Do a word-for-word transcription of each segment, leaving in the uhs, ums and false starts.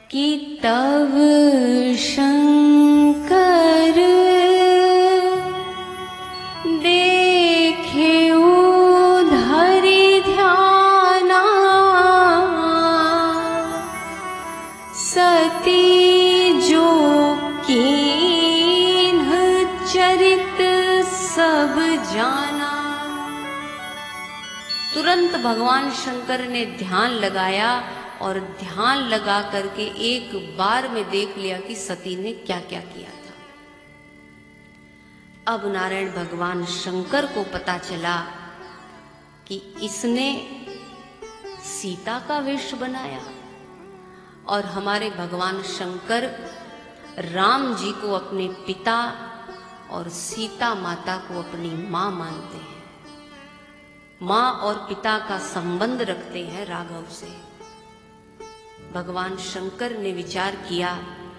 कि तब शंकर देखे उधरि ध्याना, सती जो कीन्ह चरित सब जाना। तुरंत भगवान शंकर ने ध्यान लगाया और ध्यान लगा करके एक बार में देख लिया कि सती ने क्या क्या किया था। अब नारायण भगवान शंकर को पता चला कि इसने सीता का वेश बनाया और हमारे भगवान शंकर राम जी को अपने पिता और सीता माता को अपनी मां मानते हैं, मां और पिता का संबंध रखते हैं राघव से। भगवान शंकर ने विचार किया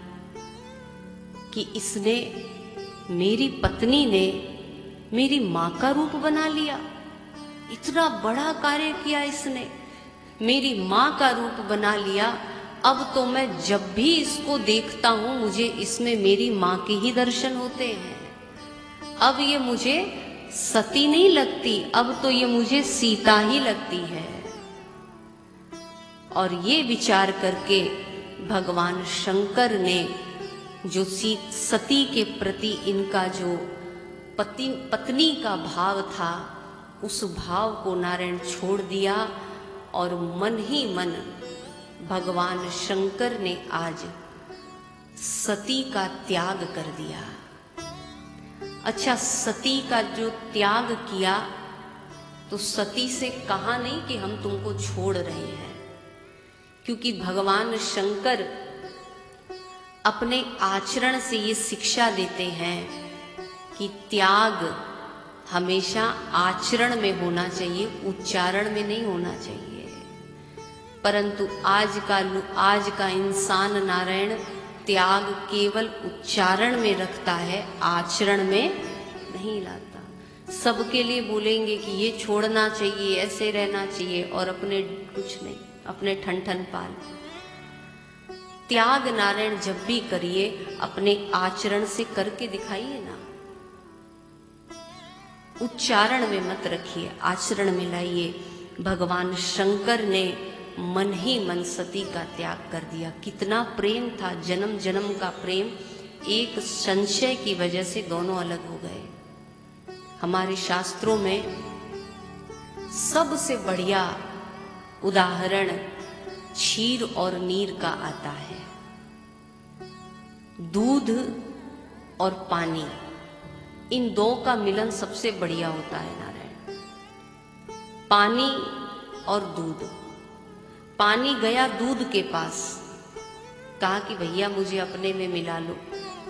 कि इसने, मेरी पत्नी ने मेरी मां का रूप बना लिया, इतना बड़ा कार्य किया इसने, मेरी मां का रूप बना लिया। अब तो मैं जब भी इसको देखता हूं मुझे इसमें मेरी मां के ही दर्शन होते हैं। अब ये मुझे सती नहीं लगती, अब तो ये मुझे सीता ही लगती है। और ये विचार करके भगवान शंकर ने जो सती के प्रति इनका जो पति पत्नी का भाव था, उस भाव को नारायण छोड़ दिया और मन ही मन भगवान शंकर ने आज सती का त्याग कर दिया। अच्छा, सती का जो त्याग किया तो सती से कहा नहीं कि हम तुमको छोड़ रहे हैं, क्योंकि भगवान शंकर अपने आचरण से ये शिक्षा देते हैं कि त्याग हमेशा आचरण में होना चाहिए, उच्चारण में नहीं होना चाहिए। परंतु आज का आज का इंसान नारायण त्याग केवल उच्चारण में रखता है, आचरण में नहीं लाता। सबके लिए बोलेंगे कि ये छोड़ना चाहिए, ऐसे रहना चाहिए, और अपने कुछ नहीं, अपने ठन ठन पाल। त्याग नारायण जब भी करिए अपने आचरण से करके दिखाइए ना, उच्चारण में मत रखिए, आचरण में लाइए। भगवान शंकर ने मन ही मन सती का त्याग कर दिया। कितना प्रेम था, जन्म जन्म का प्रेम, एक संशय की वजह से दोनों अलग हो गए। हमारे शास्त्रों में सबसे बढ़िया उदाहरण क्षीर और नीर का आता है। दूध और पानी, इन दो का मिलन सबसे बढ़िया होता है नारायण। पानी और दूध। पानी गया दूध के पास, कहा कि भैया मुझे अपने में मिला लो।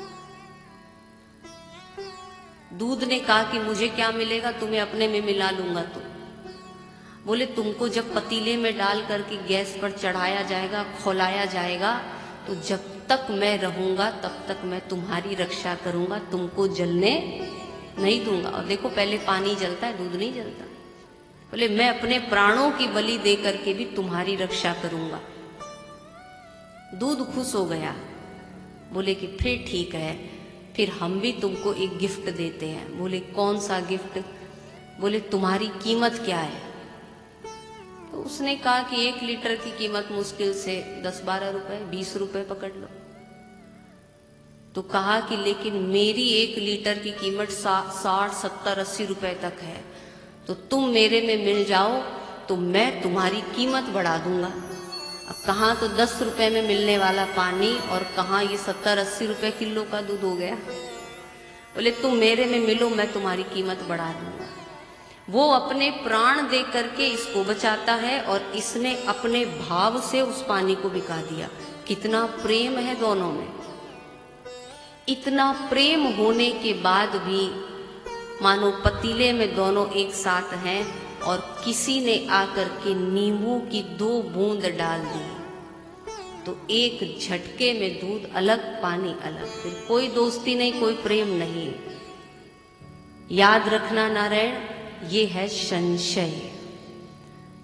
दूध ने कहा कि मुझे क्या मिलेगा, तुम्हें अपने में मिला लूंगा। तो बोले तुमको जब पतीले में डाल करके गैस पर चढ़ाया जाएगा, खौलाया जाएगा, तो जब तक मैं रहूंगा तब तक मैं तुम्हारी रक्षा करूंगा, तुमको जलने नहीं दूंगा। और देखो पहले पानी जलता है, दूध नहीं जलता। बोले मैं अपने प्राणों की बलि दे करके भी तुम्हारी रक्षा करूंगा। दूध खुश हो गया, बोले कि फिर ठीक है, फिर हम भी तुमको एक गिफ्ट देते हैं। बोले कौन सा गिफ्ट? बोले तुम्हारी कीमत क्या है? तो उसने कहा कि एक लीटर की कीमत मुश्किल से दस बारह रुपए, बीस रुपए पकड़ लो। तो कहा कि लेकिन मेरी एक लीटर की कीमत साठ सत्तर अस्सी रुपए तक है, तो तुम मेरे में मिल जाओ तो मैं तुम्हारी कीमत बढ़ा दूंगा। अब कहाँ तो दस रुपए में मिलने वाला पानी और कहाँ ये सत्तर अस्सी रुपए किलो का दूध हो गया। बोले तुम मेरे में मिलो, मैं तुम्हारी कीमत बढ़ा दूंगा। वो अपने प्राण दे करके इसको बचाता है और इसने अपने भाव से उस पानी को बिका दिया। कितना प्रेम है दोनों में। इतना प्रेम होने के बाद भी मानो पतीले में दोनों एक साथ हैं और किसी ने आकर के नींबू की दो बूंद डाल दी तो एक झटके में दूध अलग, पानी अलग। फिर कोई दोस्ती नहीं, कोई प्रेम नहीं। याद रखना नारायण, ये है संशय।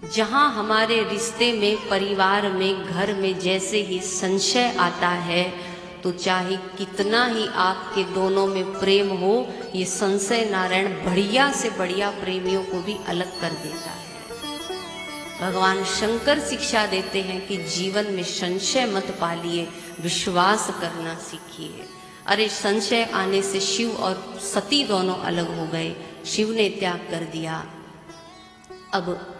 जहां हमारे रिश्ते में, परिवार में, घर में जैसे ही संशय आता है, तो चाहे कितना ही आपके दोनों में प्रेम हो, ये संशय नारायण बढ़िया से बढ़िया प्रेमियों को भी अलग कर देता है। भगवान शंकर शिक्षा देते हैं कि जीवन में संशय मत पालिए, विश्वास करना सीखिए। अरे संशय आने से शिव और सती दोनों अलग हो गए, शिव ने त्याग कर दिया। अब